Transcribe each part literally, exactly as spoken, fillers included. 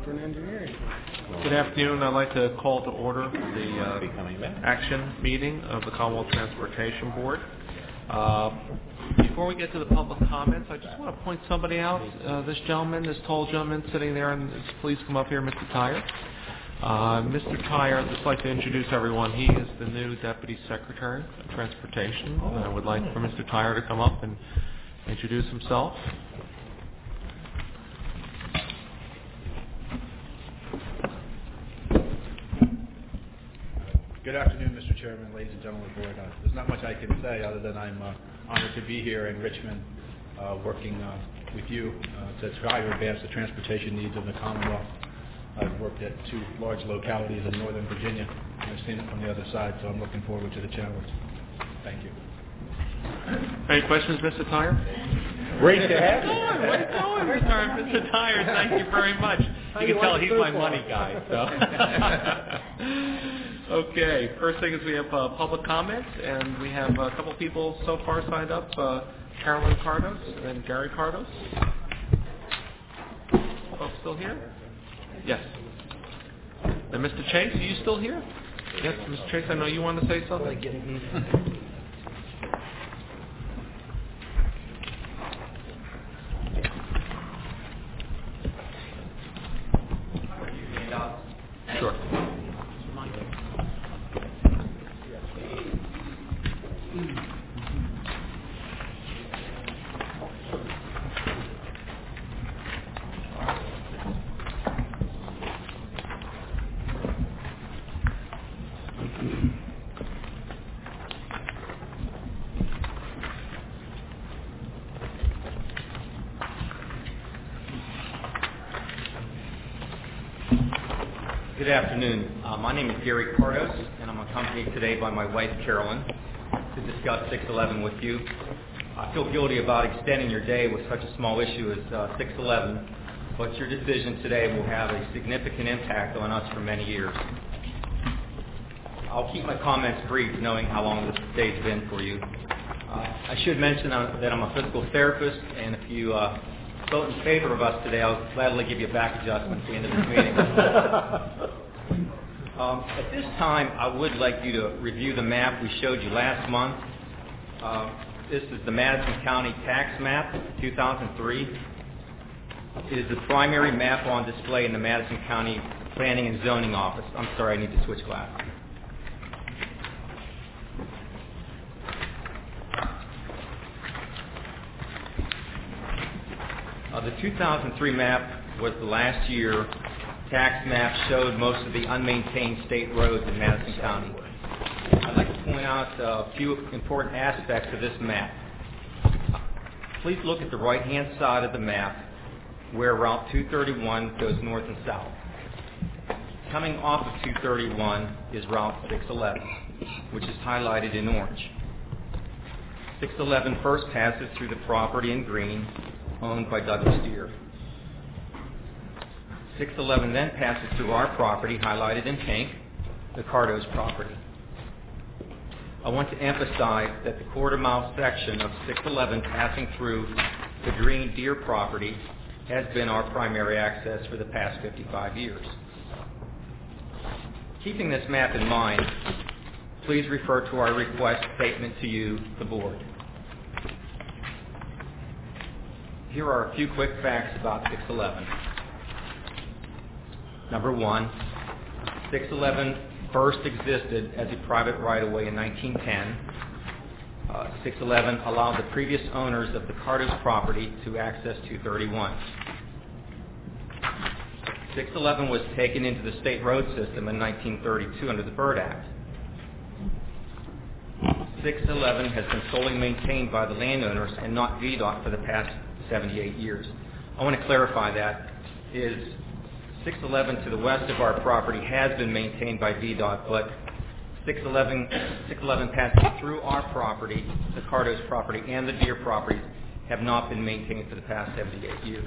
For an engineering. Good afternoon. I'd like to call to order the uh, action meeting of the Commonwealth Transportation Board. Uh, before we get to the public comments, I just want to point somebody out. Uh, this gentleman, this tall gentleman sitting there, and please come up here, Mister Tyre. Uh, Mister Tyre, I'd just like to introduce everyone. He is the new Deputy Secretary of Transportation. I would like for Mister Tyre to come up and introduce himself. Good afternoon, Mister Chairman, ladies and gentlemen of the board. Uh, there's not much I can say other than I'm uh, honored to be here in Richmond uh, working uh, with you uh, to try to advance the transportation needs of the Commonwealth. I've worked at two large localities in Northern Virginia, and I've seen it from the other side, so I'm looking forward to the challenge. Thank you. Any questions, Mister Tyre? Great to have you. Where's going, Mister Mister Tyre? Thank you very much. You can tell he's my money guy. So. Okay, first thing is we have uh, public comments, and we have a couple people so far signed up, uh, Carolyn Cardos and Gary Cardos. Folks still here? Yes. And Mister Chase, are you still here? Yes, Mister Chase, I know you want to say something. Sure. Good afternoon. Uh, my name is Gary Cardos, and I'm accompanied today by my wife, Carolyn, to discuss six eleven with you. I feel guilty about extending your day with such a small issue as uh, six eleven, but your decision today will have a significant impact on us for many years. I'll keep my comments brief, knowing how long this day's been for you. Uh, I should mention uh, that I'm a physical therapist, and if you uh, vote in favor of us today, I'll gladly give you a back adjustment at the end of this meeting. um, at this time, I would like you to review the map we showed you last month. Uh, this is the Madison County Tax Map, two thousand three. It is the primary map on display in the Madison County Planning and Zoning Office. I'm sorry, I need to switch glasses. Uh, the two thousand three map was the last year tax map showed most of the unmaintained state roads in Madison County. I'd like to point out a few important aspects of this map. Please look at the right-hand side of the map where Route two thirty-one goes north and south. Coming off of two thirty-one is Route six eleven, which is highlighted in orange. six eleven first passes through the property in green, owned by Douglas Deere. six eleven then passes through our property, highlighted in pink, the Cardos property. I want to emphasize that the quarter mile section of six eleven passing through the green Deere property has been our primary access for the past fifty-five years. Keeping this map in mind, please refer to our request statement to you, the board. Here are a few quick facts about six eleven. Number one, six eleven first existed as a private right-of-way in nineteen ten. Uh, six eleven allowed the previous owners of the Cardos property to access two thirty-one. six eleven was taken into the state road system in nineteen thirty-two under the Byrd Act. six eleven has been solely maintained by the landowners and not V DOT for the past seventy-eight years. I want to clarify that is six eleven to the west of our property has been maintained by V DOT, but six eleven, six eleven passing through our property, the Cardos property, and the Deere property have not been maintained for the past seventy-eight years.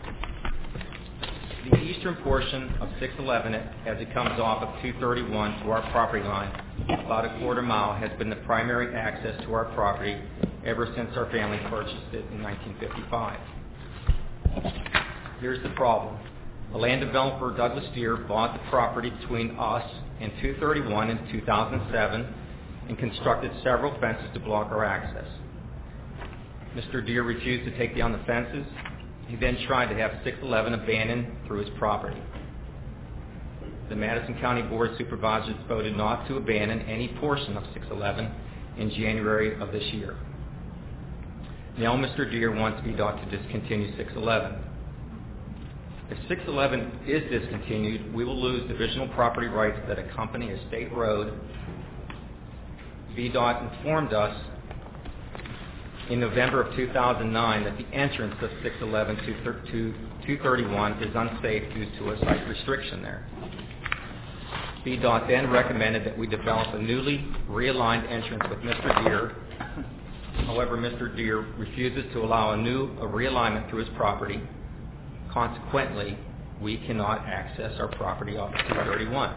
The eastern portion of six eleven, as it comes off of two thirty-one to our property line, about a quarter mile, has been the primary access to our property ever since our family purchased it in nineteen fifty-five. Here's the problem. A land developer, Douglas Deere, bought the property between us and two thirty-one in two thousand seven and constructed several fences to block our access. Mister Deere refused to take down the fences. He then tried to have six eleven abandoned through his property. The Madison County Board of Supervisors voted not to abandon any portion of six eleven in January of this year. Now Mister Deere wants V DOT to discontinue six eleven. If six eleven is discontinued, we will lose divisional property rights that accompany a state road. V DOT informed us in November of two thousand nine that the entrance of six eleven to two thirty-one is unsafe due to a site restriction there. V DOT then recommended that we develop a newly realigned entrance with Mister Deere. However, Mister Deere refuses to allow a new a realignment through his property. Consequently, we cannot access our property off of two thirty-one.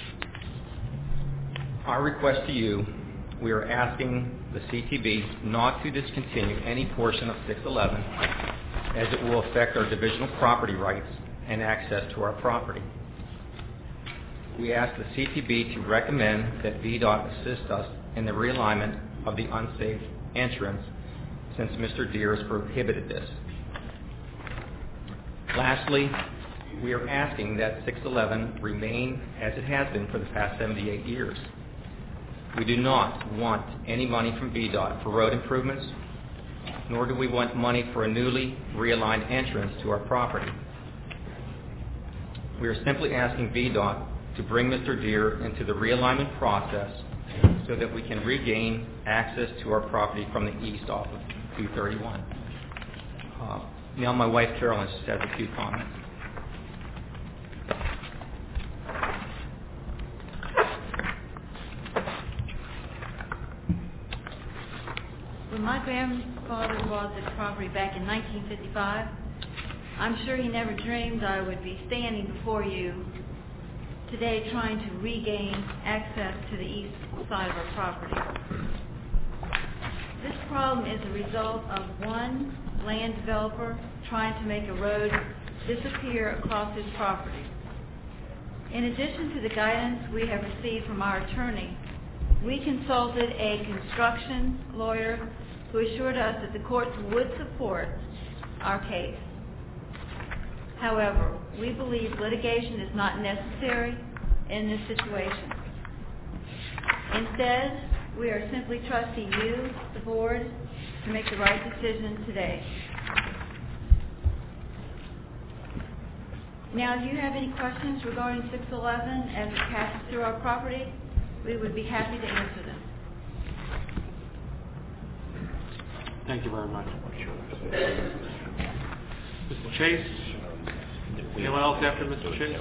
Our request to you, we are asking the C T B not to discontinue any portion of six eleven as it will affect our divisional property rights and access to our property. We ask the C T B to recommend that V DOT assist us in the realignment of the unsafe entrance since Mister Deere has prohibited this. Lastly, we are asking that six eleven remain as it has been for the past seventy-eight years. We do not want any money from V DOT for road improvements, nor do we want money for a newly realigned entrance to our property. We are simply asking V DOT to bring Mister Deere into the realignment process so that we can regain access to our property from the east off of two thirty-one. Uh, now my wife Carolyn just has a few comments. When my grandfather bought this property back in nineteen fifty-five, I'm sure he never dreamed I would be standing before you today trying to regain access to the east side of our property. This problem is a result of one land developer trying to make a road disappear across his property. In addition to the guidance we have received from our attorney, we consulted a construction lawyer who assured us that the courts would support our case. However, we believe litigation is not necessary in this situation. Instead, we are simply trusting you, the board, to make the right decision today. Now, do you have any questions regarding six eleven as it passes through our property? We would be happy to answer them. Thank you very much. Mister Chase? Anyone else after Mister Chase?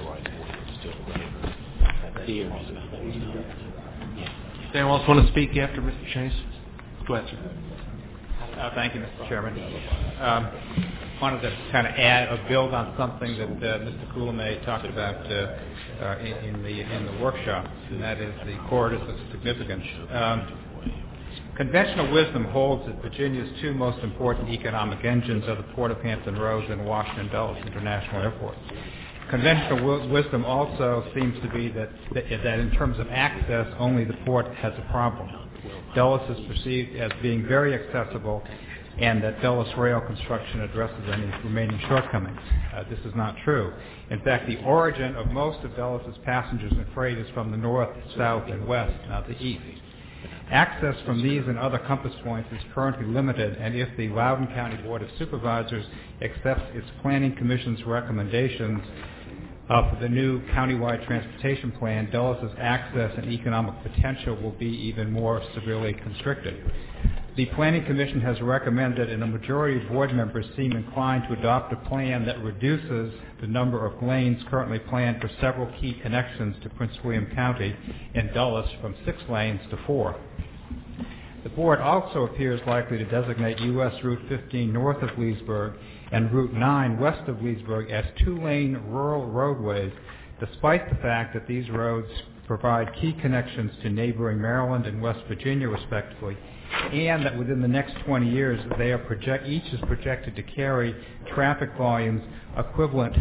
Anyone else want to speak after Mister Chase? Go ahead, sir. Uh, thank you, Mister Chairman. Um, wanted to kind of add or build on something that uh, Mister Coulombe talked about uh, uh, in, in the in the workshop, and that is the corridors of significance. Um, conventional wisdom holds that Virginia's two most important economic engines are the Port of Hampton Roads and Washington Dulles International Airport. Conventional w- wisdom also seems to be that, that that in terms of access, only the port has a problem. Dulles is perceived as being very accessible, and that Dulles rail construction addresses any remaining shortcomings. Uh, this is not true. In fact, the origin of most of Dulles' passengers and freight is from the north, south, and west, not the east. Access from these and other compass points is currently limited, and if the Loudoun County Board of Supervisors accepts its Planning Commission's recommendations uh, for the new countywide transportation plan, Dulles' access and economic potential will be even more severely constricted. The Planning Commission has recommended, and a majority of board members seem inclined to adopt a plan that reduces the number of lanes currently planned for several key connections to Prince William County and Dulles from six lanes to four. The board also appears likely to designate U S Route fifteen north of Leesburg and Route nine west of Leesburg as two-lane rural roadways, despite the fact that these roads provide key connections to neighboring Maryland and West Virginia, respectively, and that within the next twenty years, they are project, each is projected to carry traffic volumes equivalent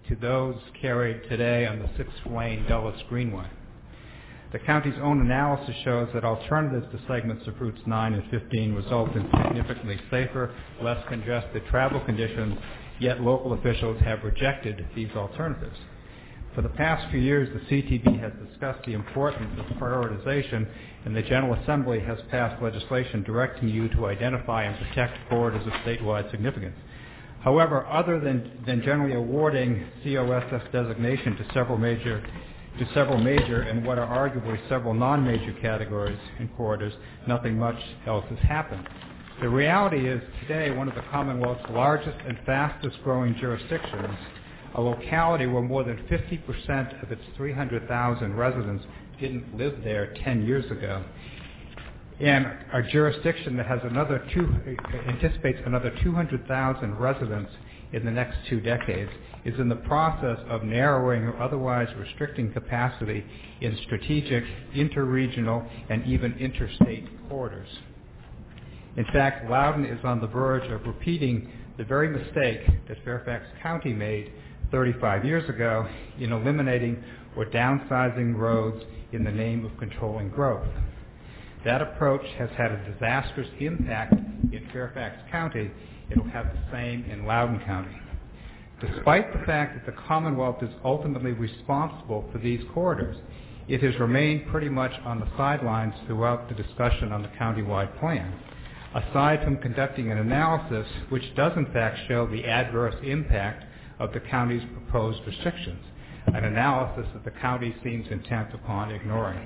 to those carried today on the six-lane Dulles Greenway. The county's own analysis shows that alternatives to segments of routes nine and fifteen result in significantly safer, less congested travel conditions, yet local officials have rejected these alternatives. For the past few years, the C T B has discussed the importance of prioritization, and the General Assembly has passed legislation directing you to identify and protect corridors of statewide significance. However, other than, than generally awarding C O S S designation to several major to several major and what are arguably several non-major categories and corridors, nothing much else has happened. The reality is today one of the Commonwealth's largest and fastest growing jurisdictions, a locality where more than fifty percent of its three hundred thousand residents didn't live there ten years ago, and a jurisdiction that has another two, anticipates another two hundred thousand residents in the next two decades, is in the process of narrowing or otherwise restricting capacity in strategic, interregional, and even interstate corridors. In fact, Loudoun is on the verge of repeating the very mistake that Fairfax County made thirty-five years ago in eliminating or downsizing roads in the name of controlling growth. That approach has had a disastrous impact in Fairfax County. It will have the same in Loudoun County. Despite the fact that the Commonwealth is ultimately responsible for these corridors, it has remained pretty much on the sidelines throughout the discussion on the countywide plan, aside from conducting an analysis which does in fact show the adverse impact of the county's proposed restrictions, an analysis that the county seems intent upon ignoring.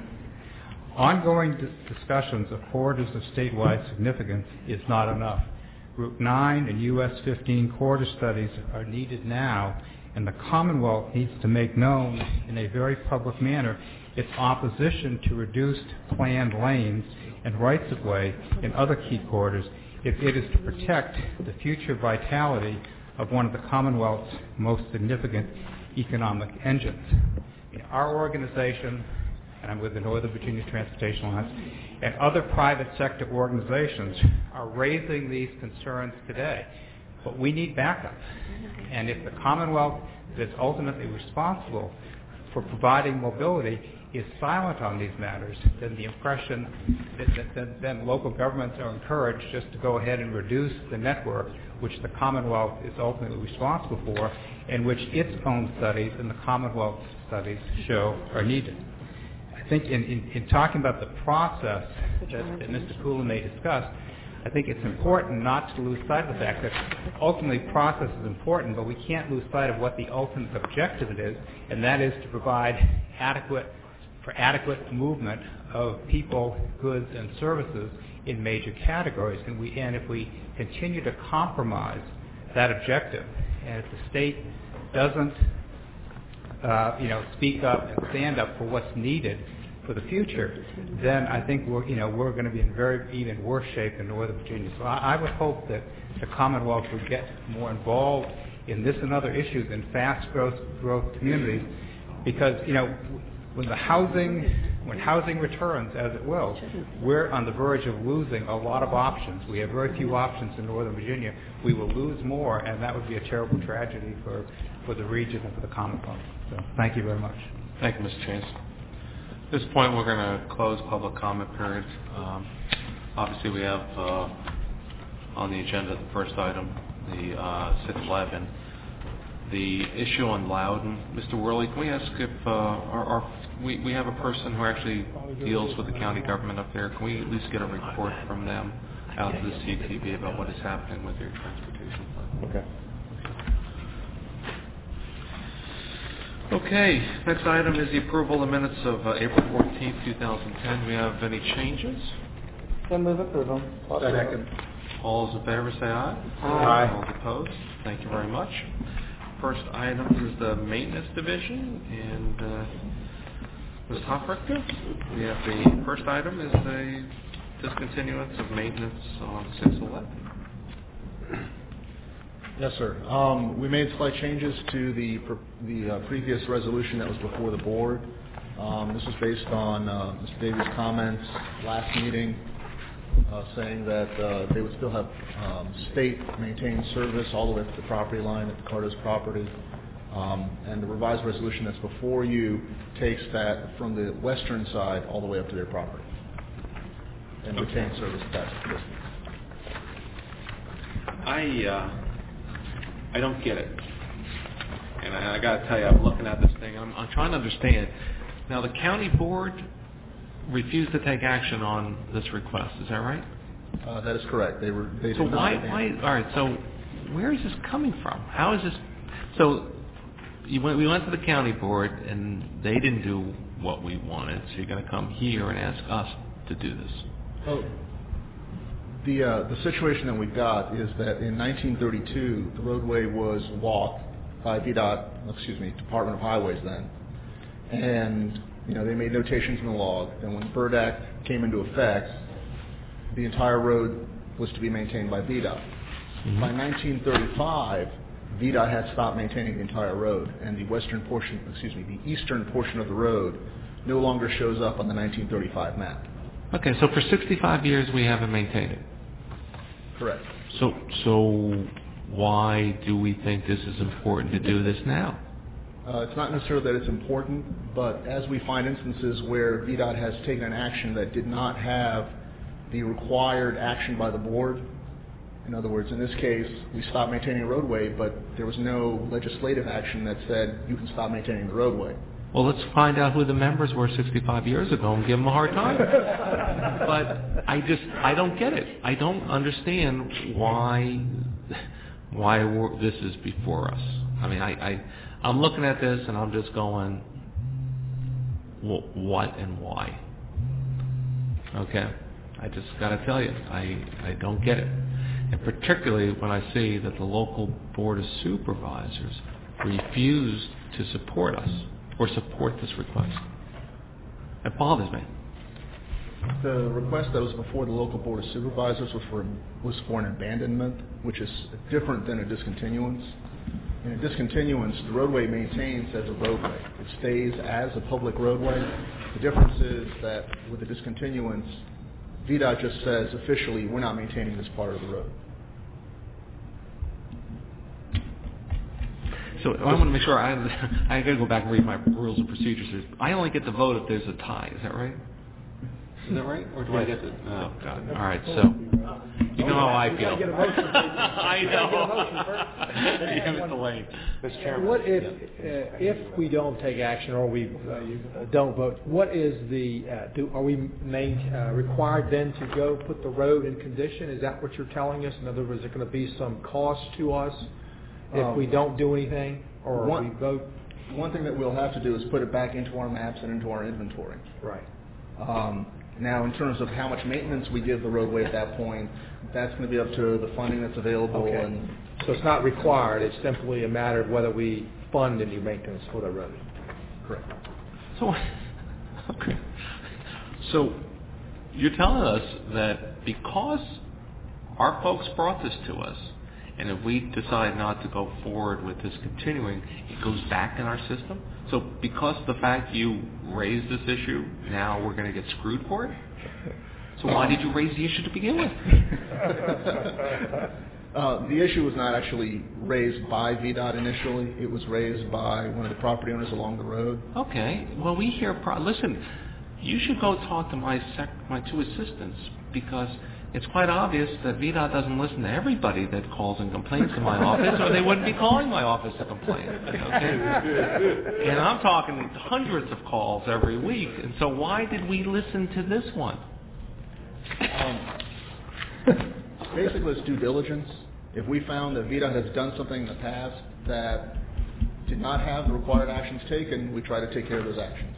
Ongoing dis- discussions of corridors of statewide significance is not enough. Route nine and U S fifteen corridor studies are needed now, and the Commonwealth needs to make known in a very public manner its opposition to reduced planned lanes and rights-of-way in other key corridors if it is to protect the future vitality of one of the Commonwealth's most significant economic engines. Our organization, and I'm with the Northern Virginia Transportation Alliance, and other private sector organizations are raising these concerns today. But we need backup. And if the Commonwealth that is ultimately responsible for providing mobility is silent on these matters, then the impression that, that, that then local governments are encouraged just to go ahead and reduce the network which the Commonwealth is ultimately responsible for, and which its own studies and the Commonwealth studies show are needed. I think in, in, in talking about the process that, that Mister Coulombe discussed, I think it's important not to lose sight of the fact that ultimately process is important, but we can't lose sight of what the ultimate objective it is, and that is to provide adequate for adequate movement of people, goods, and services in major categories. And we and if we continue to compromise that objective, and if the state doesn't uh, you know speak up and stand up for what's needed for the future, then I think we're you know we're going to be in very even worse shape in Northern Virginia. So I, I would hope that the Commonwealth would get more involved in this and other issues in fast growth growth communities, because you know when the housing when housing returns, as it will, we're on the verge of losing a lot of options. We have very few options in Northern Virginia. We will lose more, and that would be a terrible tragedy for, for the region and for the Commonwealth. So thank you very much. Thank you, Mister Chase. At this point, we're going to close public comment period. Um, obviously, we have uh, on the agenda the first item, the uh, six eleven. The issue on Loudoun. Mister Worley, can we ask if uh, our, our, we, we have a person who actually deals with the county government up there. Can we at least get a report from them out to the C T B about what is happening with their transportation plan? Okay. Okay. Next item is the approval of minutes of uh, April fourteenth, two thousand ten. Do we have any changes? So move approval. Second. All those in favor say aye. Aye. All opposed? Thank you very much. First item is the maintenance division, and uh, Miz Hofrichter, we have the first item is the discontinuance of maintenance on six eleven. Yes, sir. Um, we made slight changes to the the uh, previous resolution that was before the board. Um, this was based on uh, Mister Davies' comments last meeting, uh, saying that uh, they would still have um, state-maintained service all the way to the property line at the Carter's property. Um, and the revised resolution that's before you takes that from the western side all the way up to their property and retains service at that distance. I uh, I don't get it, and I, I got to tell you, I'm looking at this thing. I'm, I'm trying to understand. Now, the county board refused to take action on this request. Is that right? Uh, that is correct. They were. They so did why? not Why? All right. So where is this coming from? How is this? So you went, we went to the county board, and they didn't do what we wanted. So you're going to come here and ask us to do this. Oh. The, uh, the situation that we got is that in nineteen thirty-two, the roadway was walked by V DOT, excuse me, Department of Highways then. And, you know, they made notations in the log. And when the BIRD Act came into effect, the entire road was to be maintained by V DOT. Mm-hmm. By nineteen thirty-five, V DOT had stopped maintaining the entire road. And the western portion, excuse me, the eastern portion of the road no longer shows up on the nineteen thirty-five map. Okay, so for sixty-five years we haven't maintained it. Correct. So, so why do we think this is important to do this now? Uh, it's not necessarily that it's important, but as we find instances where V DOT has taken an action that did not have the required action by the board, in other words, in this case, we stopped maintaining a roadway, but there was no legislative action that said you can stop maintaining the roadway. Well, let's find out who the members were sixty-five years ago and give them a hard time. But I just, I don't get it. I don't understand why, why we're, this is before us. I mean, I, I, I'm looking at this and I'm just going, well, what and why? Okay, I just got to tell you, I, I don't get it. And particularly when I see that the local board of supervisors refused to support us or support this request. It bothers me. The request that was before the local board of supervisors was for was for an abandonment, which is different than a discontinuance. In a discontinuance, the roadway maintains as a roadway. It stays as a public roadway. The difference is that with a discontinuance, V DOT just says officially we're not maintaining this part of the road. So I want to make sure I I got to go back and read my rules and procedures. I only get to vote if there's a tie. Is that right? Is that right? Or do I get to? Oh God! All right. So you know how I feel. I know. Yeah, Mister Lane. Mister Chairman. What if uh, if we don't take action or we uh, don't vote? What is the uh, do? Are we main, uh, required then to go put the road in condition? Is that what you're telling us? In other words, is there going to be some cost to us if um, we don't do anything or one, we vote? One thing that we'll have to do is put it back into our maps and into our inventory. Right. Um, now, in terms of how much maintenance we give the roadway at that point, that's going to be up to the funding that's available. Okay. And so it's not required. It's simply a matter of whether we fund any maintenance for the road. Correct. So, okay. So you're telling us that because our folks brought this to us, and if we decide not to go forward with this continuing, it goes back in our system? So because of the fact you raised this issue, now we're going to get screwed for it? So why did you raise the issue to begin with? uh, the issue was not actually raised by V DOT initially. It was raised by one of the property owners along the road. Okay. Well, we hear... Pro- Listen, you should go talk to my sec- my two assistants, because it's quite obvious that V DOT doesn't listen to everybody that calls and complains to my office, or they wouldn't be calling my office to complain. Okay? And I'm talking hundreds of calls every week. And so why did we listen to this one? Um, basically, it's due diligence. If we found that V DOT has done something in the past that did not have the required actions taken, we try to take care of those actions.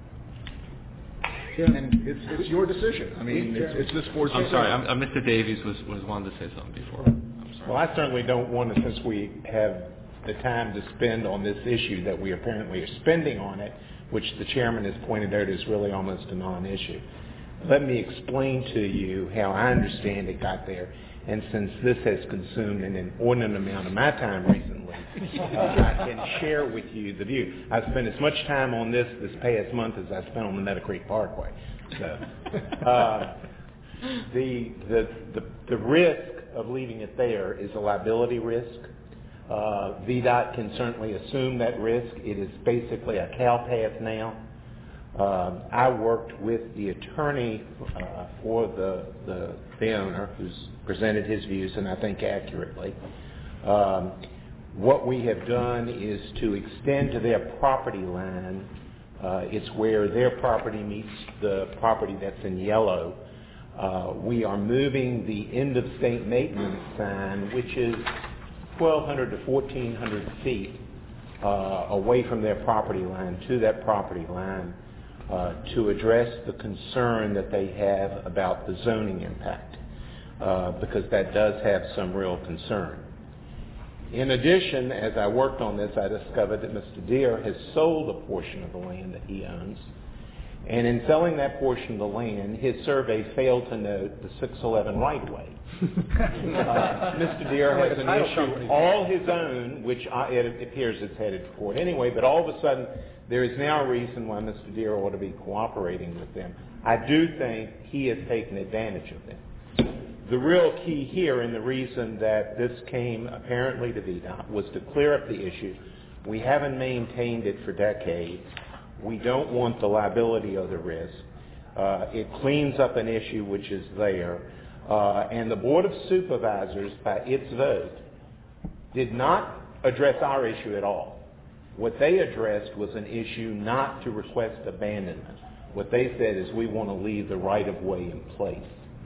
And it's, it's your decision. I mean, it's, it's this board's I'm decision. sorry, I'm, uh, Mister Davies was, was wanted to say something before. I'm sorry. Well, I certainly don't want to, since we have the time to spend on this issue that we apparently are spending on it, which the chairman has pointed out is really almost a non-issue. Let me explain to you how I understand it got there. And since this has consumed an inordinate amount of my time recently, uh, I can share with you the view. I spent as much time on this this past month as I spent on the Meadow Creek Parkway. So, uh, the, the the the risk of leaving it there is a liability risk. Uh, V DOT can certainly assume that risk. It is basically a cow path now. Um, I worked with the attorney uh, for the, the, the owner who's presented his views, and I think accurately. Um, what we have done is to extend to their property line. Uh, it's where their property meets the property that's in yellow. Uh, we are moving the end of state maintenance sign, which is twelve hundred to fourteen hundred feet uh, away from their property line to that property line uh, to address the concern that they have about the zoning impact, uh, because that does have some real concern. In addition, as I worked on this, I discovered that Mister Deere has sold a portion of the land that he owns. And in selling that portion of the land, his survey failed to note the six eleven right-of-way. uh, Mister Deere has an issue all his own, which I, it appears it's headed for court anyway, but all of a sudden there is now a reason why Mister Deere ought to be cooperating with them. I do think he has taken advantage of them. The real key here, and the reason that this came apparently to V DOT, was to clear up the issue. We haven't maintained it for decades. We don't want the liability or the risk. Uh, it cleans up an issue which is there. Uh, and the Board of Supervisors, by its vote, did not address our issue at all. What they addressed was an issue not to request abandonment. What they said is we want to leave the right-of-way in place.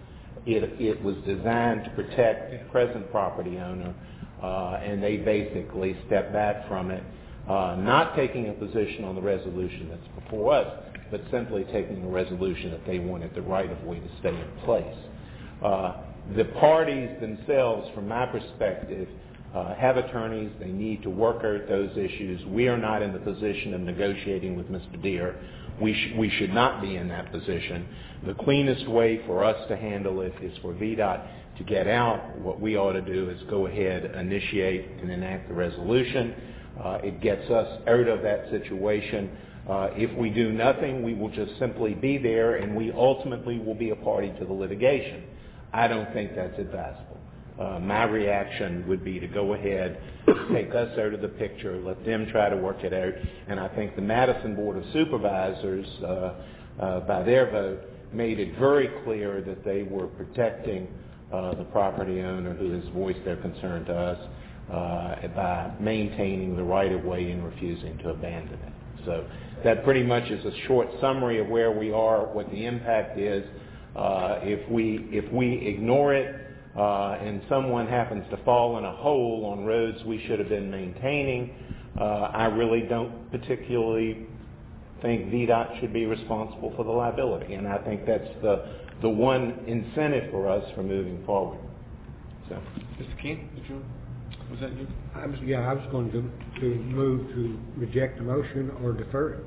It, it was designed to protect the present property owner, uh, and they basically stepped back from it, uh, not taking a position on the resolution that's before us, but simply taking a resolution that they wanted the right-of-way to stay in place. Uh, the parties themselves, from my perspective, uh, have attorneys. They need to work out those issues. We are not in the position of negotiating with Mister Deere. We, sh- we should not be in that position. The cleanest way for us to handle it is for V DOT to get out. What we ought to do is go ahead, initiate, and enact the resolution. Uh, it gets us out of that situation. Uh, if we do nothing, we will just simply be there, and we ultimately will be a party to the litigation. I don't think that's advisable. Uh, my reaction would be to go ahead, take us out of the picture, let them try to work it out, and I think the Madison Board of Supervisors, uh, uh, by their vote, made it very clear that they were protecting uh, the property owner who has voiced their concern to us uh, by maintaining the right-of-way and refusing to abandon it. So that pretty much is a short summary of where we are, what the impact is. Uh, if we if we ignore it, Uh, and someone happens to fall in a hole on roads we should have been maintaining, uh, I really don't particularly think V DOT should be responsible for the liability. And I think that's the the one incentive for us for moving forward. So, Mister Keene, did you, was that you? I was, yeah, I was going to, to move to reject the motion or defer it.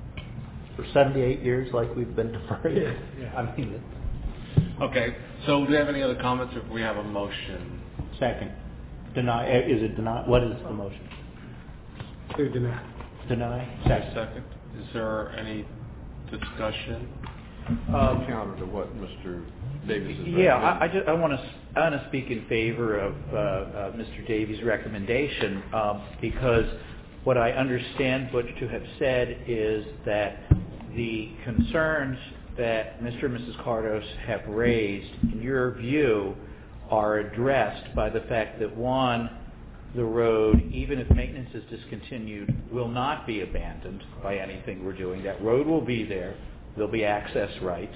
For seventy-eight years, like we've been deferring it. Yeah, yeah. I mean, it. Okay, so do you have any other comments if we have a motion? Second. Deny, uh, is it deny, what is the motion? To deny. Deny? Second. Second. Is there any discussion? Um, counter to what Mister Davies has Yeah, I, I, just, I want to I want to speak in favor of uh, uh, Mister Davies' recommendation um, because what I understand Butch to have said is that the concerns that Mister and Missus Cardos have raised, in your view, are addressed by the fact that, one, the road, even if maintenance is discontinued, will not be abandoned by anything we're doing. That road will be there. There'll be access rights.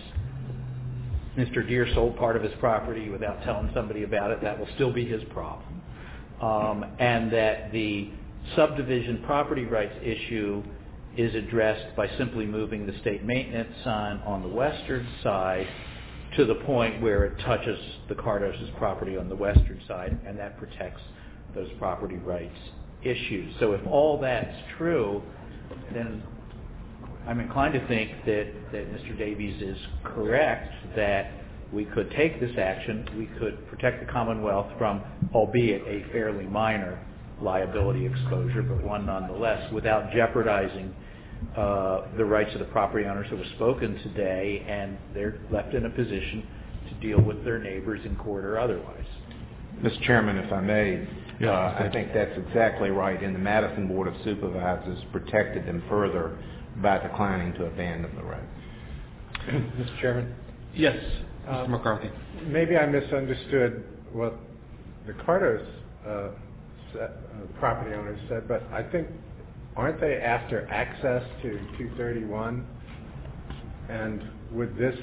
Mister Deere sold part of his property without telling somebody about it. That will still be his problem. Um, and that the subdivision property rights issue is addressed by simply moving the state maintenance sign on the western side to the point where it touches the Cardos' property on the western side, and that protects those property rights issues. So if all that's true, then I'm inclined to think that, that Mister Davies is correct that we could take this action, we could protect the Commonwealth from, albeit a fairly minor liability exposure, but one nonetheless, without jeopardizing uh, the rights of the property owners who have spoken today, and they're left in a position to deal with their neighbors in court or otherwise. Mister Chairman, if I may, Yeah, Uh, I okay. think that's exactly right, and the Madison Board of Supervisors protected them further by declining to abandon the road. Mister Chairman? Yes, Mister Um, McCarthy. Maybe I misunderstood what the Carter's uh, sa- uh, property owners said, but I think, aren't they after access to two thirty-one? And would this...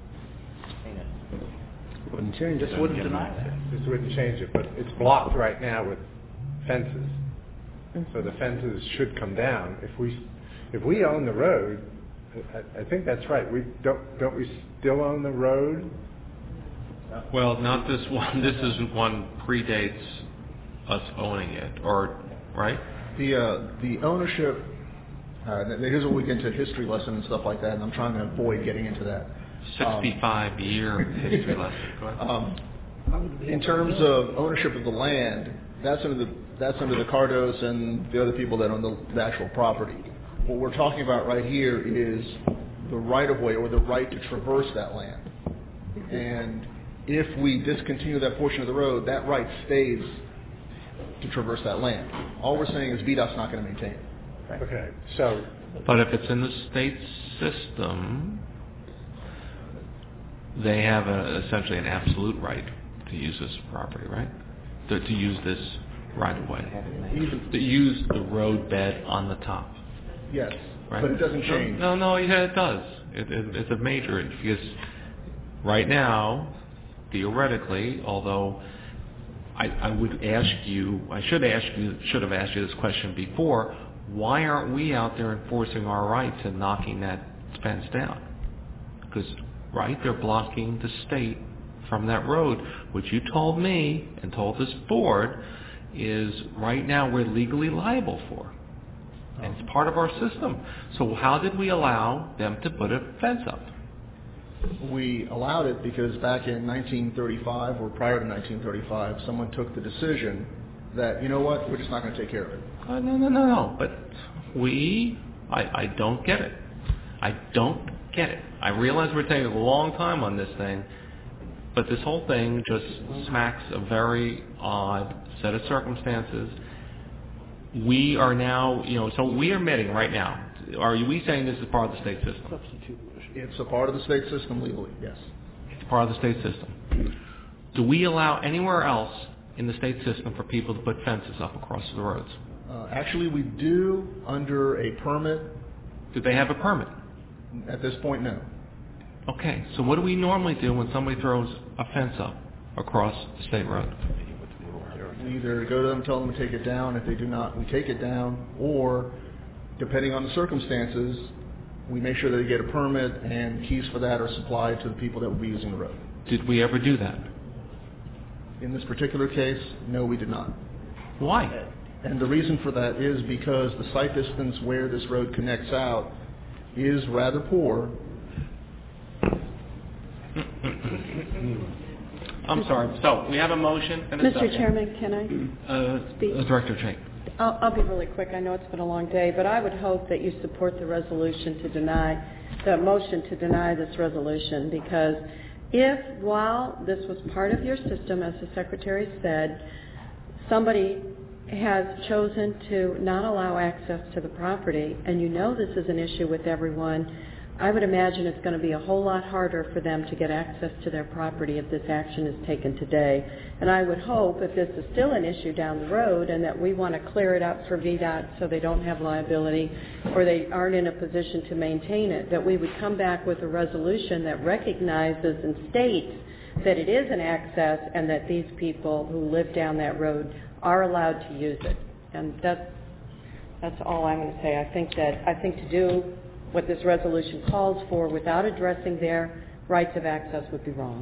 Wouldn't change This it. wouldn't deny that. This wouldn't change it, but it's blocked right now with fences. So the fences should come down. If we, if we own the road, I, I think that's right. We don't, don't we still own the road? Well, not this one. This is one predates us owning it, or right? The uh, the ownership. Uh, here's where we get into history lesson and stuff like that, and I'm trying to avoid getting into that. sixty-five year history lesson. Go ahead. Um, in terms of ownership of the land, that's under the that's under the Cardos and the other people that own the, the actual property. What we're talking about right here is the right of way or the right to traverse that land. And if we discontinue that portion of the road, that right stays to traverse that land. All we're saying is V DOT's not going to maintain it. Right. Okay, so... But if it's in the state system, they have a, essentially an absolute right to use this property, right? To, to use this right of way. To use the road bed on the top. Yes, right? But it doesn't change. No, no, yeah, it does. It, it, it's a major, because right now, theoretically, although I, I would ask you, I should ask you, should have asked you this question before, why aren't we out there enforcing our rights and knocking that fence down? Because, right, they're blocking the state from that road, which you told me and told this board is right now we're legally liable for. And it's part of our system. So how did we allow them to put a fence up? We allowed it because back in nineteen thirty-five or prior to nineteen thirty-five, someone took the decision that, you know what, we're just not going to take care of it. Uh, no, no, no, no. But we, I, I don't get it. I don't get it. I realize we're taking a long time on this thing, but this whole thing just smacks a very odd set of circumstances. We are now, you know, so we are admitting right now, are we saying this is part of the state system? It's a part of the state system legally, yes. It's part of the state system. Do we allow anywhere else in the state system for people to put fences up across the roads? Uh, actually, we do under a permit. Do they have a permit? At this point, no. Okay, so what do we normally do when somebody throws a fence up across the state road? We either go to them, tell them to take it down. If they do not, we take it down. Or, depending on the circumstances, we make sure that they get a permit and keys for that are supplied to the people that will be using the road. Did we ever do that? In this particular case, no, we did not. Why? And the reason for that is because the sight distance where this road connects out is rather poor. I'm sorry. So we have a motion and a Mister second. Chairman, can I Uh, speak? uh, Director Chang. I'll, I'll be really quick. I know it's been a long day, but I would hope that you support the resolution to deny, the motion to deny this resolution, because if, while this was part of your system, as the Secretary said, somebody has chosen to not allow access to the property, and you know this is an issue with everyone, I would imagine it's going to be a whole lot harder for them to get access to their property if this action is taken today. And I would hope, if this is still an issue down the road and that we want to clear it up for V DOT so they don't have liability or they aren't in a position to maintain it, that we would come back with a resolution that recognizes and states that it is an access and that these people who live down that road are allowed to use it. And that's, that's all I'm going to say. I think that, I think to do what this resolution calls for without addressing their rights of access would be wrong.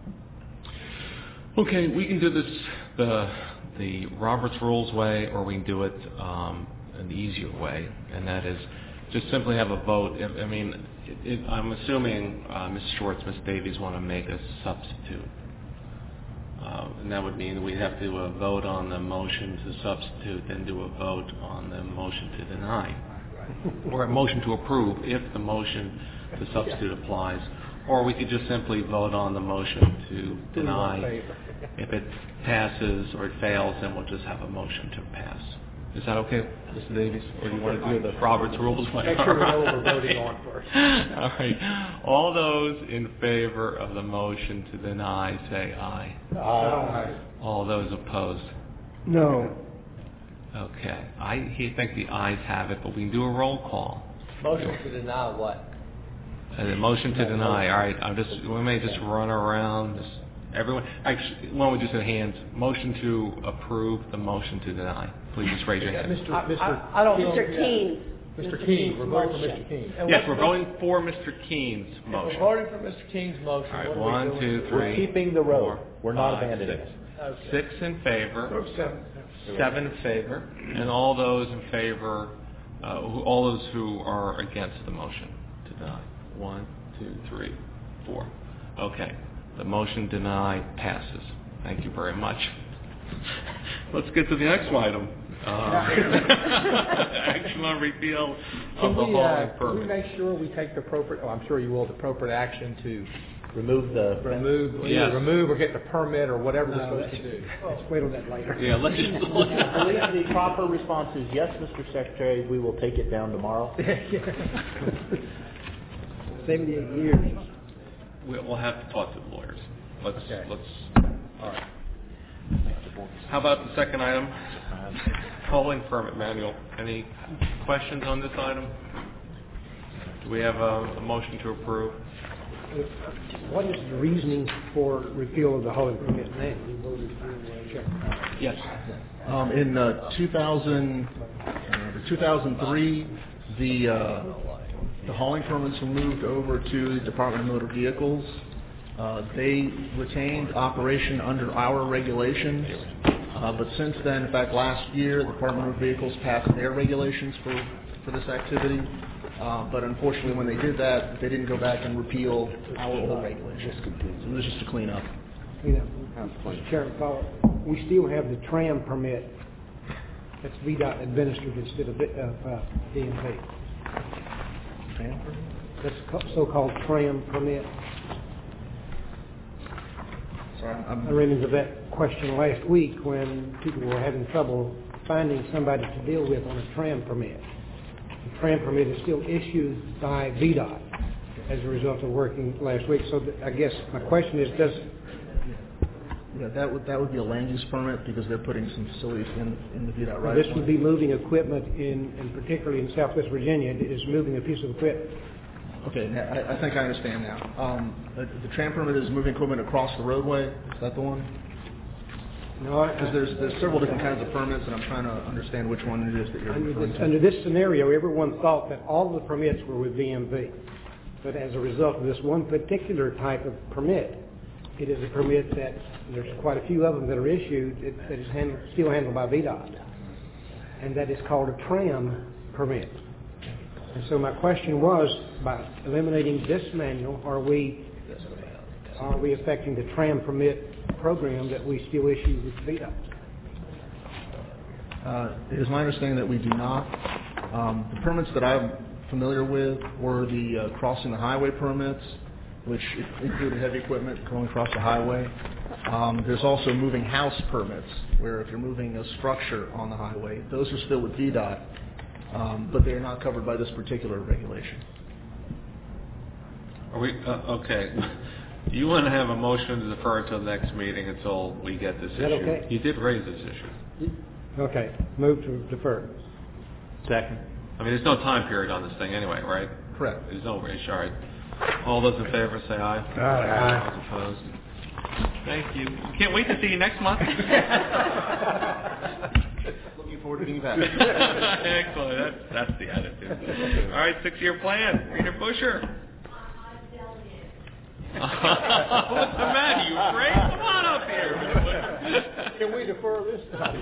Okay, we can do this the the Roberts Rules way, or we can do it um, an easier way, and that is just simply have a vote. I I mean, it, it, I'm assuming uh, Miz Schwartz, Miz Davies want to make a substitute, uh, and that would mean that we'd have to do a vote on the motion to substitute, then do a vote on the motion to deny. Or a motion to approve if the motion to substitute applies, or we could just simply vote on the motion to deny If it passes or it fails, then we'll just have a motion to pass. Is that okay, Mister Davies? Or do you want to do the Robert's Rules? Make sure we know what we're voting on first. All right. All those in favor of the motion to deny, say aye. Aye. All those opposed? No. Okay. I he think the ayes have it, but we can do a roll call. Motion to deny what? Uh, the motion to deny. All right. I'm just. We may just run around. Just, everyone. Actually, why don't we just say hands? Motion to approve the motion to deny. Please just raise your hand. Mister Mister I, I don't know. Mister King. Mister King, we're voting for Mister King. Yes, we're voting for Mister Keen's If motion. we're voting for Mister King's motion. All right. what are One, we doing? two, three. We're keeping the road. four, We're not five, abandoning six. it. Okay. Six in favor. Seven. Seven in favor, and all those in favor, uh, who, all those who are against the motion to deny. One, two, three, four. Okay, the motion deny passes. Thank you very much. Let's get to the next item. Uh, action on repeal of Can the we, hauling uh, can we permit. make sure we take the appropriate, oh, I'm sure you will, the appropriate action to Remove the... remove, either Yes. remove or get the permit or whatever we're No, supposed to do? Let's wait on that later. Yeah, let's just. I believe the proper response is yes, Mister Secretary, we will take it down tomorrow. Seventy-eight years. we- We'll have to talk to the lawyers. Let's Okay. let's. All right. How about the second item? Hauling permit manual. Any questions on this item? Do we have a, a motion to approve? What is the reasoning for repeal of the hauling permit now? Yes. Um, in uh, two thousand, uh, two thousand three, the uh, the hauling permits were moved over to the Department of Motor Vehicles. Uh, they retained operation under our regulations, uh, but since then, in fact, last year, the Department of Motor Vehicles passed their regulations for for this activity. Uh, but unfortunately, when they did that, they didn't go back and repeal our old regulations. So it was just a cleanup. You know, Mister Chairman, Paul, we still have the tram permit that's V DOT administered instead of of, uh, D M V. That's co- so-called tram permit. Sorry, I'm, I ran into that question last week when people were having trouble finding somebody to deal with on a tram permit. The tram permit is still issued by V DOT as a result of working last week. So th- I guess my question is, does yeah, that would that would be a land use permit because they're putting some facilities in in the V DOT right. this would be moving equipment in, and particularly in Southwest Virginia, it is moving a piece of equipment? Okay, now, I, I think I understand now. Um, the, the tram permit is moving equipment across the roadway. Is that the one? No, I- Because there's there's several different kinds of permits, and I'm trying to understand which one it is that you're Under referring this, to. under this scenario, everyone thought that all the permits were with V M V. But as a result of this one particular type of permit, it is a permit that, there's quite a few of them that are issued, it- that is handled, still handled by V DOT. And that is called a tram permit. And so my question was, by eliminating this manual, are we, are we affecting the tram permit program that we still issue with V DOT? Uh, it is my understanding that we do not. Um, the permits that I'm familiar with were the uh, crossing the highway permits, which included heavy equipment going across the highway. Um, there's also moving house permits, where if you're moving a structure on the highway, those are still with V DOT, um, but they are not covered by this particular regulation. Are we, uh, okay. You want to have a motion to defer until the next meeting until we get this Is that issue? okay? You did raise this issue. Okay, move to defer. Second. I mean, there's no time period on this thing anyway, right? Correct. There's no issue. All right. All those in favor say aye. Aye. Those opposed? Thank you. Can't wait to see you next month. Looking forward to being back. Excellent. That's, that's the attitude. All right, six-year plan. Peter Busher. What's the matter? You afraid? Come on up here. Can we defer this time?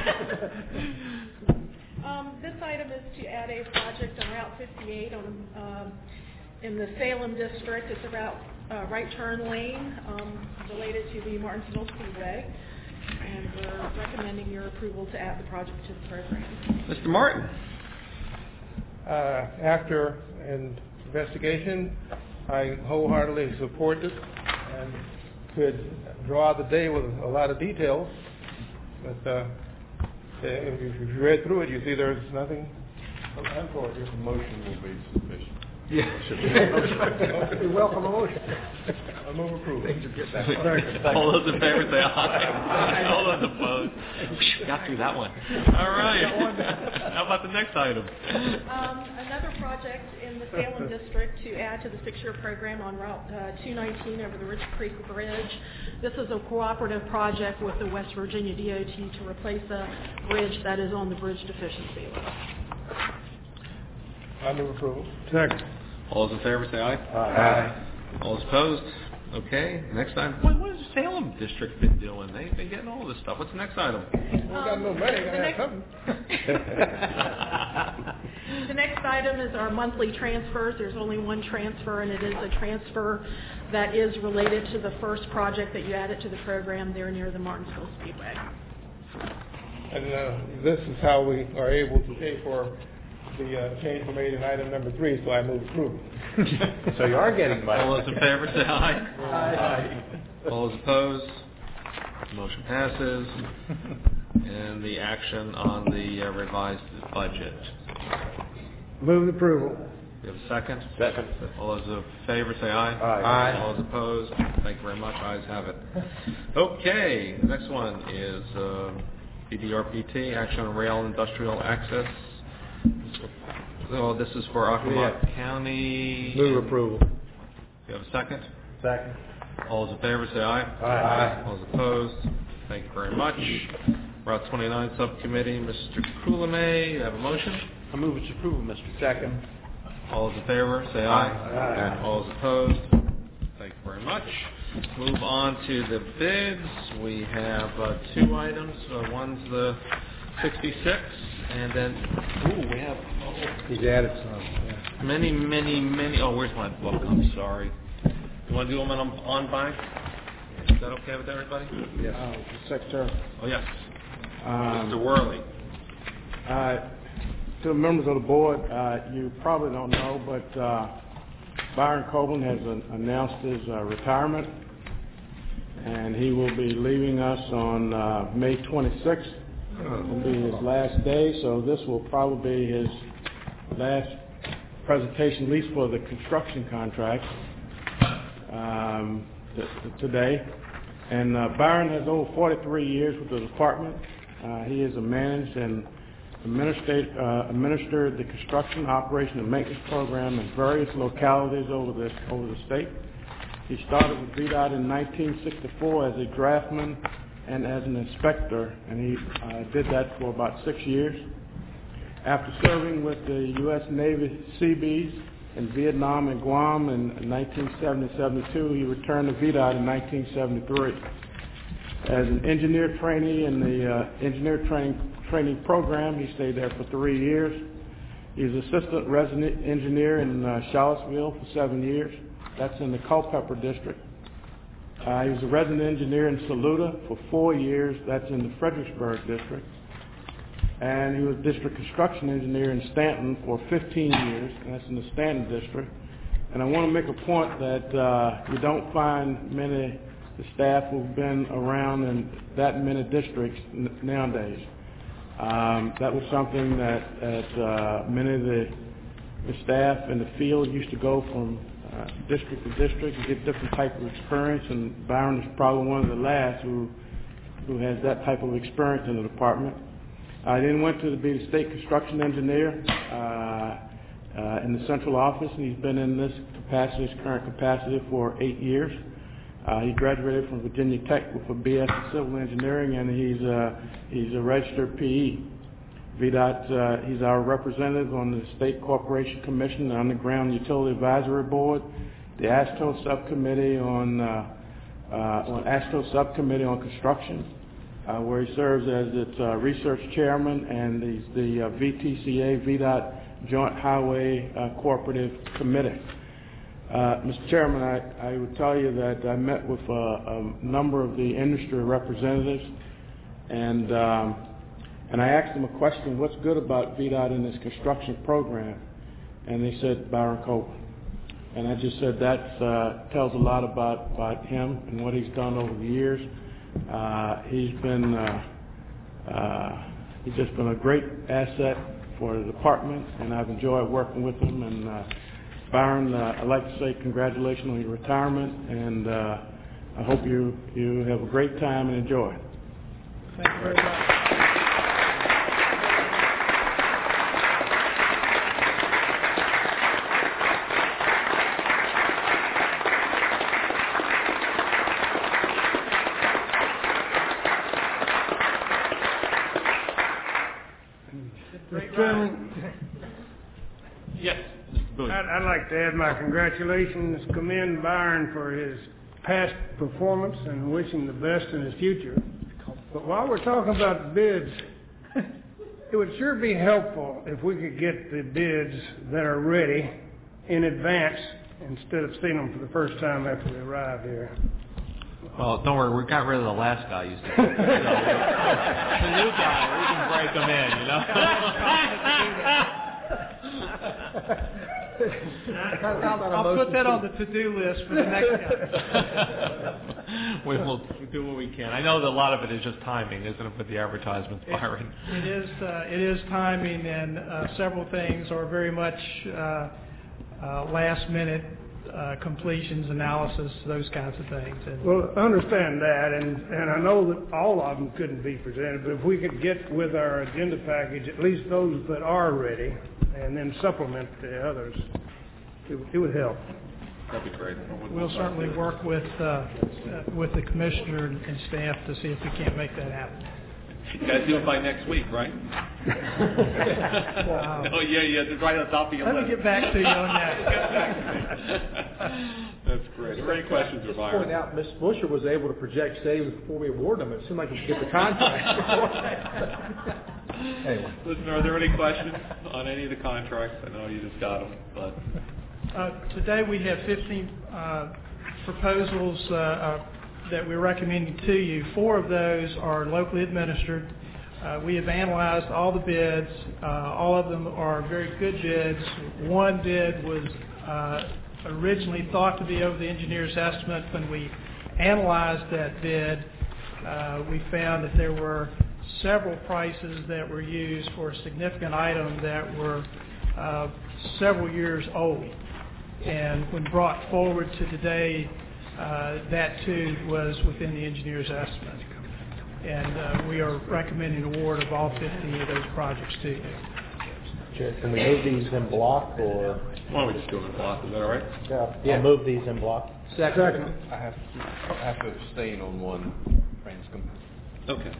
Um, this item is to add a project on Route fifty-eight on, um, in the Salem district. It's about uh, right turn lane um, related to the Martinsville Speedway, and we're recommending your approval to add the project to the program. Mister Martin. Uh, after an investigation, I wholeheartedly support this, and could draw out the day with a lot of details, but uh, if you- if you read through it, you see there's nothing untoward here. The motion will be sufficient. Yeah. We welcome a motion. I move approval. All those in favor say aye. All those opposed. Got through that one. All right. How about the next item? Um, Another project in the Salem district to add to the six-year program on Route uh, two nineteen over the Rich Creek Bridge. This is a cooperative project with the West Virginia D O T to replace a bridge that is on the bridge deficiency list. I move approval. Second. All those in favor say aye. Aye. All those opposed? Okay, next item. What, what has the Salem district been doing? They've been getting all this stuff. What's the next item? We got no money, gotta have something. The next item is our monthly transfers. There's only one transfer, and it is a transfer that is related to the first project that you added to the program there near the Martinsville Speedway. And uh, this is how we are able to pay for the uh, change we made in item number three, so I move approval. So you are getting money. All those in favor say aye. Aye. All those opposed? Motion passes. And the action on the uh, revised budget. Move approval. We have a second? Second. All those in favor say aye. Aye. All those opposed? Thank you very much. Ayes have it. Okay, the next one is uh, B D R P T, Action on Rail Industrial Access. So this is for Occoquan Yeah. County. Move approval. You have a second? Second. All those in favor say aye. Aye. All those opposed? Thank you very much. Route twenty-nine Subcommittee, Mister Coulomé, you have a motion? I move its approval, Mister Second. All those in favor say aye. Aye. All those opposed? Thank you very much. Move on to the bids. We have uh, two items. Uh, one's the sixty-six, and then, ooh, we have oh, He's added some. Yeah. many, many, many. Oh, where's my book? I'm sorry. You want to do them on, on by? Is that okay with everybody? Yes. Uh, Secretary. Oh, yes. Um, Mister Worley. Uh, to the members of the board, uh, you probably don't know, but uh, Byron Copeland has an, announced his uh, retirement, and he will be leaving us on uh, May twenty-sixth. It will be his last day, so this will probably be his last presentation, at least for the construction contract um, th- th- today. And uh, Byron has over forty-three years with the department. Uh, he has managed and administered, uh, administered the construction, operation, and maintenance program in various localities over the over the state. He started with V DOT in nineteen sixty-four as a draftsman and as an inspector, and he uh, did that for about six years. After serving with the U S Navy Seabees in Vietnam and Guam in nineteen seventy to seventy-two, he returned to V DOT in nineteen seventy-three. As an engineer trainee in the uh, engineer training training program, he stayed there for three years. He was assistant resident engineer in uh, Charlottesville for seven years. That's in the Culpeper district. Uh, he was a resident engineer in Saluda for four years. That's in the Fredericksburg district. And he was district construction engineer in Stanton for fifteen years, and that's in the Stanton district. And I want to make a point that uh, you don't find many the staff who've been around in that many districts n- nowadays. Um, that was something that, that uh, many of the, the staff in the field used to go from uh, district to district and get different type of experience, and Byron is probably one of the last who who has that type of experience in the department. I then went to be the state construction engineer uh, uh, in the central office, and he's been in this capacity, his current capacity, for eight years. Uh, he graduated from Virginia Tech with a B S in civil engineering, and he's uh, he's a registered P E. V DOT, uh, he's our representative on the State Corporation Commission, the Underground Utility Advisory Board, the ASTO Subcommittee on uh, uh, on ASTO Subcommittee on Construction, uh, where he serves as its uh, research chairman, and he's the uh, V T C A V DOT Joint Highway uh, Cooperative Committee. Uh, Mister Chairman, I, I would tell you that I met with uh, a number of the industry representatives, and um, and I asked them a question: what's good about V DOT in this construction program? And they said Byron Copeland. And I just said that uh, tells a lot about, about him and what he's done over the years. Uh, he's been uh, uh, he's just been a great asset for the department, and I've enjoyed working with him. And uh, Byron, uh, I'd like to say congratulations on your retirement, and uh, I hope you you have a great time and enjoy it. Thank you very much. Mister Chairman, Yes, Mister Bowie. I'd, I'd like to add my congratulations, commend Byron for his past performance and wish him the best in his future. But while we're talking about bids, it would sure be helpful if we could get the bids that are ready in advance instead of seeing them for the first time after they arrive here. Well, don't worry, we got rid of the last guy you said. So, the new guy, we can break him in, you know? I'll put that on the to-do list for the next guy. we will do what we can. I know that a lot of it is just timing, isn't it, with the advertisements, Byron? It, it is. Uh, it is timing, and uh, several things are very much uh, uh, last-minute uh, completions, analysis, those kinds of things. And Well, I understand that, and, and I know that all of them couldn't be presented, but if we could get with our agenda package at least those that are ready, and then supplement the others, it, it would help. That'd be great. we'll certainly work with uh, uh, with the commissioner and and staff to see if we can't make that happen. You guys do it by next week, right? Wow. No, yeah, yeah, it's right on top of your Let list. me get back to you on that. That's great. Are there any questions, Just Byron? point out, Miz Busher was able to project savings before we award them. It seemed like we could get the contract. Anyway. Listen, are there any questions on any of the contracts? I know you just got them, but Uh, Today, we have fifteen uh, proposals uh, uh, that we're recommending to you. Four of those are locally administered. Uh, We have analyzed all the bids. Uh, All of them are very good bids. One bid was uh, originally thought to be over the engineer's estimate. When we analyzed that bid, uh, we found that there were several prices that were used for a significant item that were uh, several years old. And when brought forward to today, uh, that too was within the engineer's estimate. And uh, we are recommending award of all fifteen of those projects to you. Chair, can we move these in block, or? why don't we just do it in block? Is that all right? Yeah. I'll move these in block. Second. I have, I have to abstain on one, Branscombe. Okay.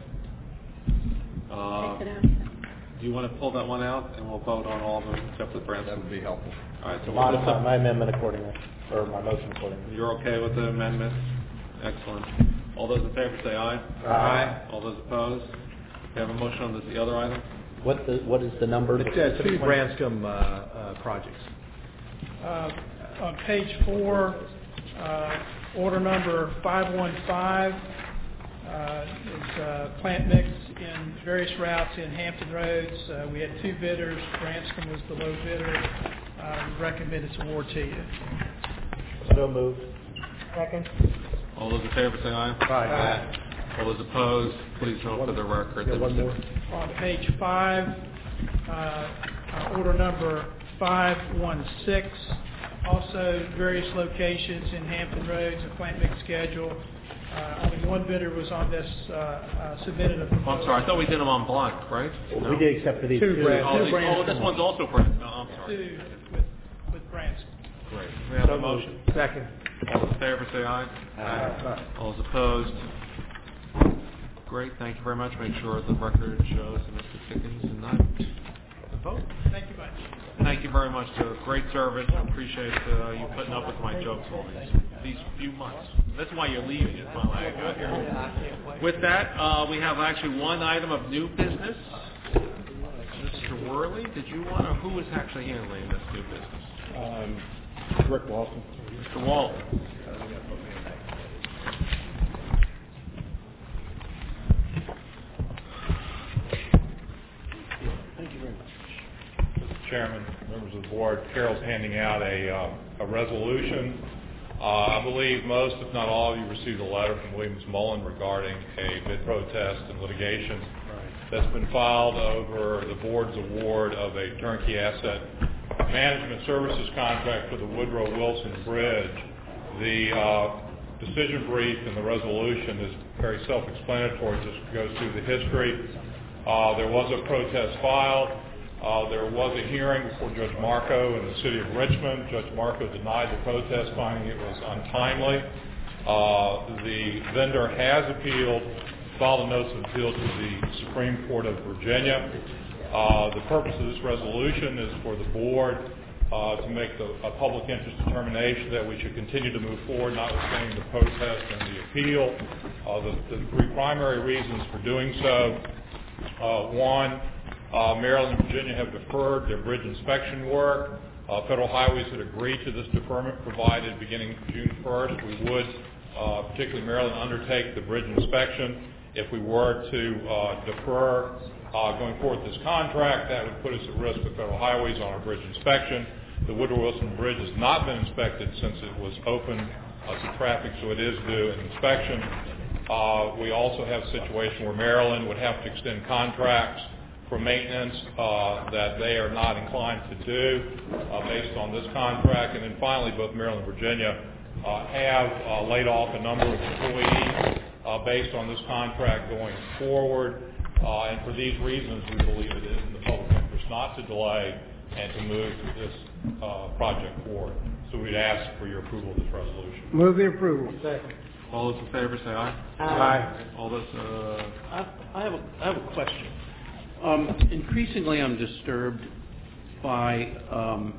Uh, Take it out. Do you want to pull that one out, and we'll vote on all of them except for Branson? That would be helpful. All right, so we'll Modify just- my amendment accordingly, or my motion accordingly. You're okay with the amendment? Excellent. All those in favor say aye. Aye. All those opposed? We have a motion on this, the other item? What the, what is the number? It's uh, two Branscombe uh, uh, projects. Uh, On page four, uh, order number five one five uh, is uh, plant mix in various routes in Hampton Roads. Uh, We had two bidders. Branscombe was the low bidder. Uh, we recommend its award to you. So moved. Second. All those in favor say aye. Aye. All those opposed, please note for the record. Yeah, that one more. On page five, uh, uh, order number five one six, also various locations in Hampton Roads, a plant mix schedule. Uh, Only one bidder was on this, uh, uh, submitted a Oh, proposal. I'm sorry, I thought we did them on block, right? Well, No? we did except for these Two two. Brans- Oh, two these- oh, Branscombe this one's ones. also Branson. No, I'm sorry. Two with, with Branscombe. Great. We have So a motion. moved. Second. All those in favor say aye. Aye. All those opposed? Great, thank you very much. Make sure the record shows that Mister Pickens and I vote. Thank you much. Thank you very much, sir. Great service. I appreciate uh, you putting up with my jokes all these, these few months. That's why you're leaving is finally I got here. With that, uh, we have actually one item of new business. Mister Worley, did you want to, who is actually handling this new business? Um, Rick Walton. Mister Walton. Thank you very much. Mister Chairman, members members of the board, Carol's handing out a, uh, a resolution. Uh, I believe most, if not all of you, received a letter from Williams Mullen regarding a bid protest and litigation that's been filed over the board's award of a turnkey asset management services contract for the Woodrow Wilson Bridge. The uh, decision brief and the resolution is very self-explanatory, just goes through the history. Uh, there was a protest filed. Uh, there was a hearing before Judge Marco in the city of Richmond. Judge Marco denied the protest, finding it was untimely. Uh, the vendor has appealed, filed a notice of appeal to the Supreme Court of Virginia. Uh, the purpose of this resolution is for the board uh, to make the, a public interest determination that we should continue to move forward, notwithstanding the protest and the appeal. Uh, the, the three primary reasons for doing so: uh, one, uh, Maryland and Virginia have deferred their bridge inspection work. Uh, Federal Highways had agreed to this deferment, provided beginning June first we would, uh, particularly Maryland, undertake the bridge inspection. If we were to uh, defer uh, going forward with this contract, that would put us at risk with Federal Highways on our bridge inspection. The Woodrow Wilson Bridge has not been inspected since it was open uh, to traffic, so it is due an inspection. Uh, we also have a situation where Maryland would have to extend contracts for maintenance uh, that they are not inclined to do uh, based on this contract. And then finally, both Maryland and Virginia uh, have uh, laid off a number of employees Uh, based on this contract going forward, uh, and for these reasons we believe it is in the public interest not to delay and to move this uh, project forward. So we'd ask for your approval of this resolution. Move the approval. Second. All those in favor say aye. Aye. Aye. All those. Uh, I, I have a I have a question. Um, increasingly, I'm disturbed by um,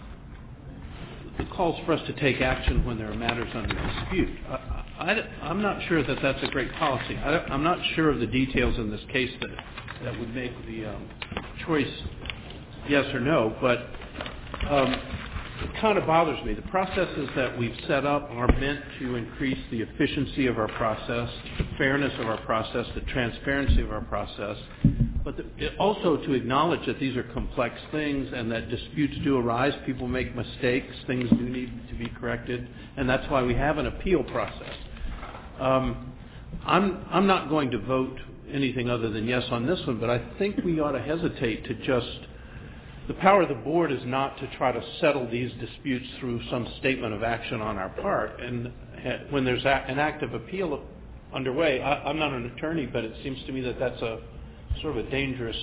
the calls for us to take action when there are matters under dispute. I, I, I'm not sure that that's a great policy. I, I'm not sure of the details in this case that that would make the um, choice yes or no, but um, it kind of bothers me. The processes that we've set up are meant to increase the efficiency of our process, the fairness of our process, the transparency of our process, but the, it also to acknowledge that these are complex things and that disputes do arise. People make mistakes. Things do need to be corrected, and that's why we have an appeal process. Um, I'm, I'm not going to vote anything other than yes on this one, but I think we ought to hesitate to just, the power of the board is not to try to settle these disputes through some statement of action on our part. And when there's a, an active appeal underway, I, I'm not an attorney, but it seems to me that that's a sort of a dangerous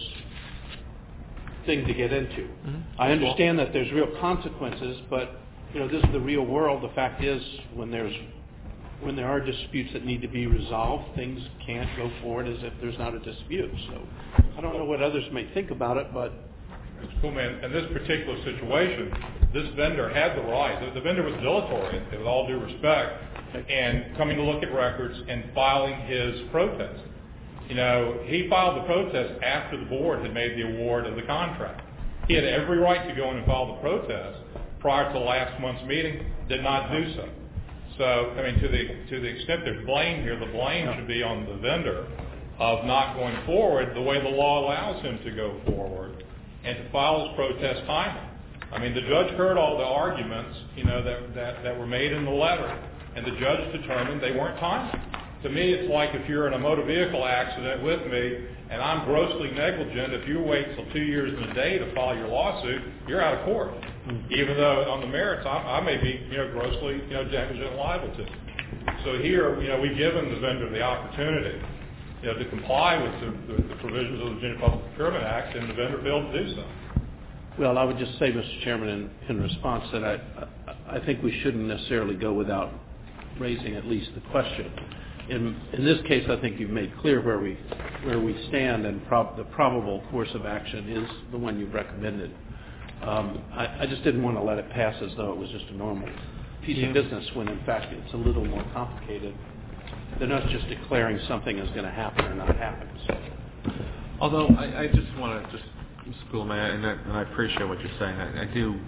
thing to get into. Mm-hmm. I understand that there's real consequences, but you know, this is the real world. The fact is, when there's when there are disputes that need to be resolved, things can't go forward as if there's not a dispute. So I don't know what others may think about it, but Mister Coolman, in this particular situation, this vendor had the right. The, the vendor was dilatory, with all due respect, and coming to look at records and filing his protest. You know, he filed the protest after the board had made the award of the contract. He had every right to go in and file the protest prior to last month's meeting, did not do so. So, I mean, to the to the extent there's blame here, the blame should be on the vendor of not going forward the way the law allows him to go forward and to file his protest timely. I mean, the judge heard all the arguments, you know, that, that, that were made in the letter, and the judge determined they weren't timely. To me, it's like if you're in a motor vehicle accident with me and I'm grossly negligent, if you wait till two years and a day to file your lawsuit, you're out of court. Mm-hmm. Even though on the merits, I, I may be, you know, grossly, you know, negligent and liable to. So here, you know, we've given the vendor the opportunity, you know, to comply with the, the, the provisions of the Virginia Public Procurement Act, and the vendor failed to do so. Well, I would just say, Mister Chairman, in, in response that I, I think we shouldn't necessarily go without raising at least the question. In, in this case, I think you've made clear where we where we stand, and prob- the probable course of action is the one you've recommended. Um, I, I just didn't want to let it pass as though it was just a normal piece yeah. of business, when in fact it's a little more complicated. They're not just declaring something is going to happen or not happen. So. Although I, I just want to just, Mister Coolman, and, and I appreciate what you're saying. I, I do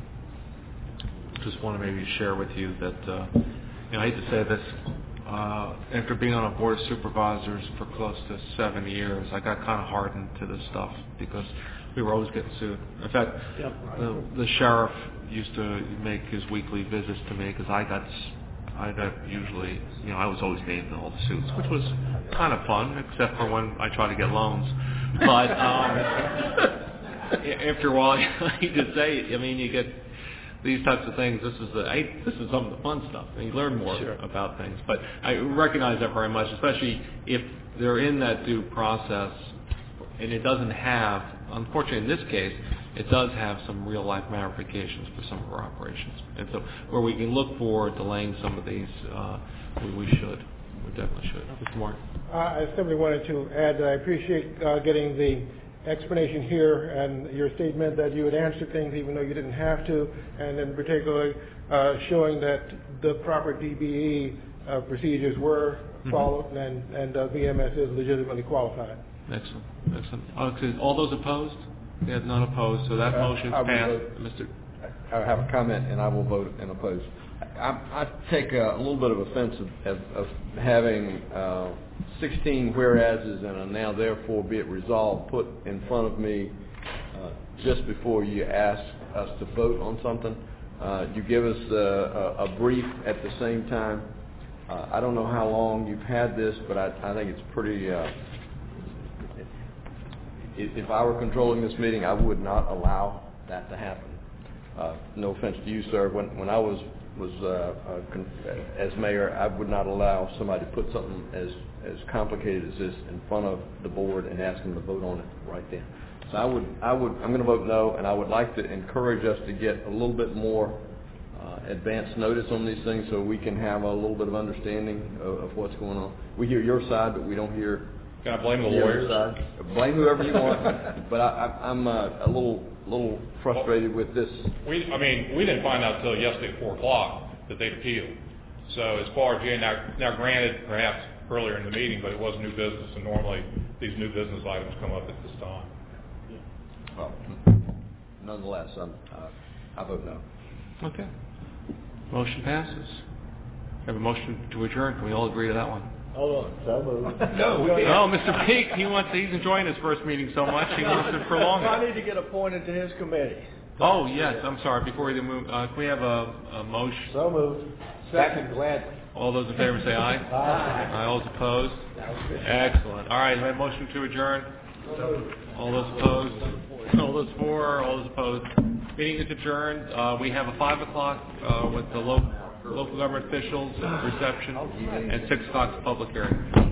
just want to maybe share with you that uh, you know, I hate to say this. Uh, after being on a board of supervisors for close to seven years, I got kind of hardened to this stuff because we were always getting sued. In fact, Yep. the, the sheriff used to make his weekly visits to me because I got, s- I got usually, you know, I was always named in all the suits, which was kind of fun, except for when I tried to get loans. But um, after a while, you just say, I mean, you get these types of things. This is the, I, this is some of the fun stuff, and you learn more Sure. about things. But I recognize that very much, especially if they're in that due process, and it doesn't have, unfortunately, in this case, it does have some real life ramifications for some of our operations. And so, where we can look for delaying some of these, uh, we, we should, we definitely should. Mister Martin. Uh, I simply wanted to add that I appreciate uh, getting the explanation here and your statement that you would answer things even though you didn't have to, and in particular uh, showing that the proper D B E uh, procedures were followed mm-hmm. and, and uh, V M S is legitimately qualified. Excellent. Excellent. Okay. All those opposed? We have none opposed, so that Uh, motion's I will passed. vote. Mister I have a comment, and I will vote in oppose. I, I take a, a little bit of offense of, of, of having uh, sixteen whereases and a now therefore be it resolved put in front of me uh, just before you ask us to vote on something. Uh, you give us a, a, a brief at the same time. Uh, I don't know how long you've had this, but I, I think it's pretty... Uh, if I were controlling this meeting, I would not allow that to happen. Uh, no offense to you, sir. When, when I was was uh, uh, con- as mayor, I would not allow somebody to put something as as complicated as this in front of the board and ask them to vote on it right then. So I would I would I'm going to vote no, and I would like to encourage us to get a little bit more uh, advance notice on these things so we can have a little bit of understanding of, of what's going on. We hear your side, but we don't hear. Can I blame the the other lawyers? side. Blame whoever you want, but I, I, I'm uh, a little little frustrated with this. We, I mean, we didn't find out until yesterday at four o'clock that they'd appealed. So as far as, yeah, now, now granted, perhaps earlier in the meeting, but it was new business, and normally these new business items come up at this time. Well, nonetheless, I'm, uh, I vote no. Okay. Motion passes. Have a motion to adjourn. Can we all agree to that one? Hold on, so moved. No, we no, Mister Peake, he wants. He's enjoying his first meeting so much he wants to prolong I it. need to get appointed to his committee. Oh yes, I'm sorry. Before we move, uh, can we have a, a motion? So moved. Second, glad. All those in favor say aye. Aye. Aye. All those opposed. Excellent. All right, we have a motion to adjourn. All those opposed. All those for. All those opposed. Meeting is adjourned. Uh, we have a five o'clock uh, with the local local government officials reception, and six o'clock public hearing.